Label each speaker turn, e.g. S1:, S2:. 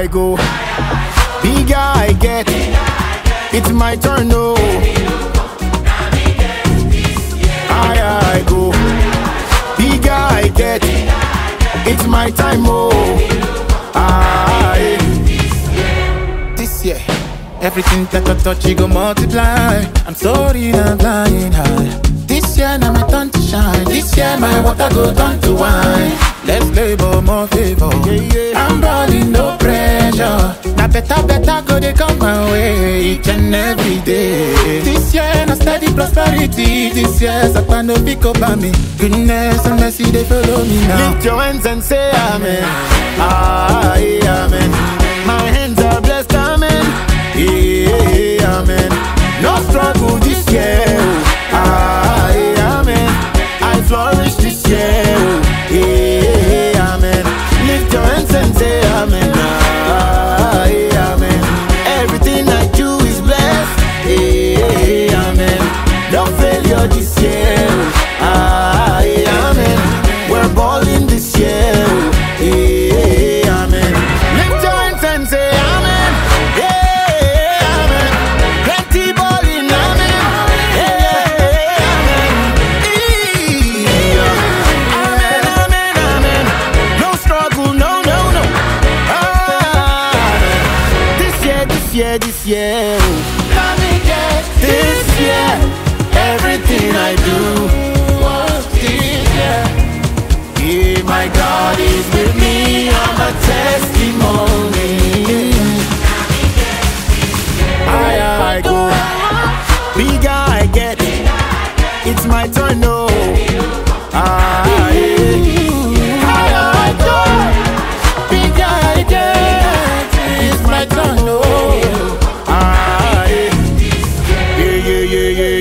S1: I go, bigger I get. It's my turn, no. Higher I go, bigger I get. It's my time, oh. This year, everything that I touch, you go multiply. I'm sorry, I'm flying high. This year, now my turn to shine. This year, my water go turn to wine. Let's labor more favor. I'm balling, no pressure. Now better go they come my way each and every day. This year, na steady prosperity. This year, Satan no pick up on me. Goodness and mercy they follow me now. Lift your hands and say amen. Amen. My hands are blessed, amen. Yeah, amen. No struggle this year. Amen. I flourish this year. Yeah, amen. Lift your hands and say amen. Amen. Everything I do is blessed. Yeah, amen. No failure this year. Amen. We're balling this year. Yeah, amen. Lift your hands and say amen. Yeah, amen. Plenty balling, amen. Yeah, amen. Amen, amen, amen. No struggle, no. This year. This year, everything I do. This year. Yeah, my God is with me. I'm a testimony. Higher I go, bigger I get. It's my turn, no. Higher I go, bigger I get. It's my turn, no. Yeah.